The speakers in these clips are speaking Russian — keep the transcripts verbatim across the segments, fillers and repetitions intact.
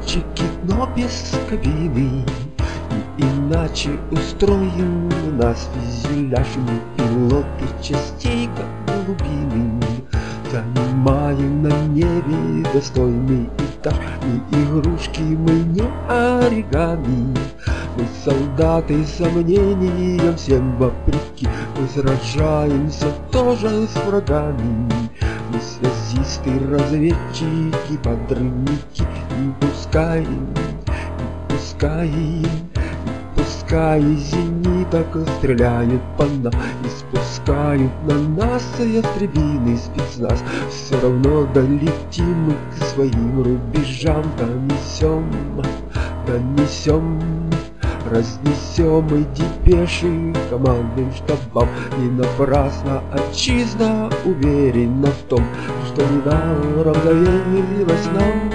самолетчики, но без кабины. И иначе устроен у нас фюзеляж. Мы пилоты частей, как глубины, занимаем на небе достойный этаж. Не игрушки, мы не оригами, мы солдаты с сомнением всем вопреки. Мы сражаемся тоже с врагами, мы связисты, разведчики, подрывники. И пускай, и пускай, и пускай из зениток стреляют по нам и спускают на нас ястребиный спецназ, все равно долетим мы к своим рубежам. Донесем, донесем, разнесем мы депеши командным штабам. Не напрасно отчизна уверена в том, что недаром доверилась нам.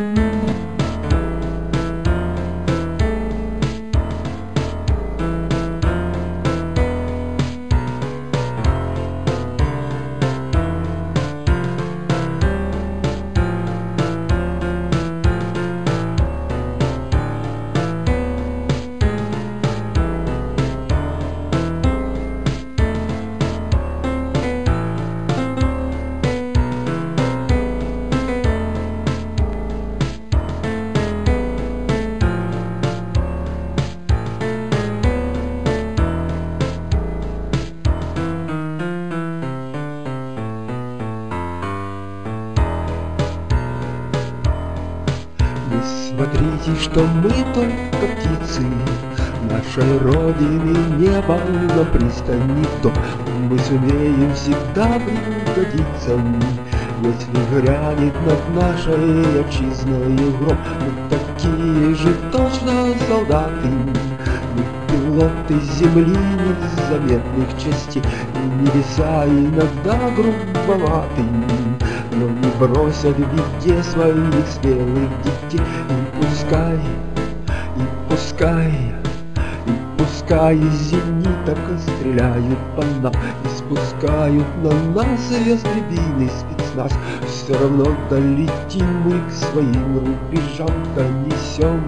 Смотрите, что мы только птицы нашей родины, небо на пристани дом. Мы сумеем всегда пригодиться, если грянет над нашей отчизною гром. Мы такие же точно солдаты, мы пилоты земли незаметных частей. И небеса иногда грубоваты, но не бросят в беде своих смелых детей. И пускай, и пускай, и пускай из зениток стреляют по нам и спускают на нас ястребиный спецназ, все равно долетим мы к своим рубежам. Донесем,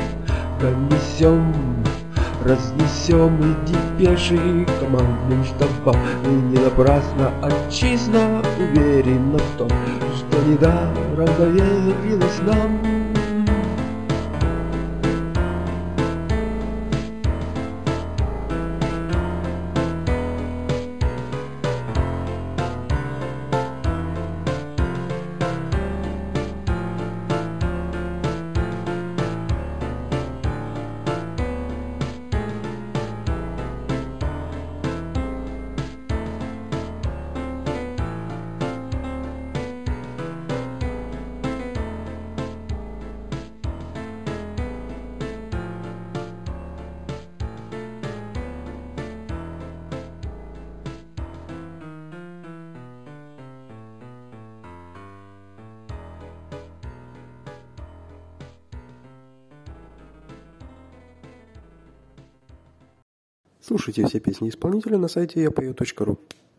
донесем, разнесем и депеши командным штабам. И не напрасно отчизна уверена в том, что недаром доверилась нам. Слушайте все песни исполнителя на сайте я пою точка ру.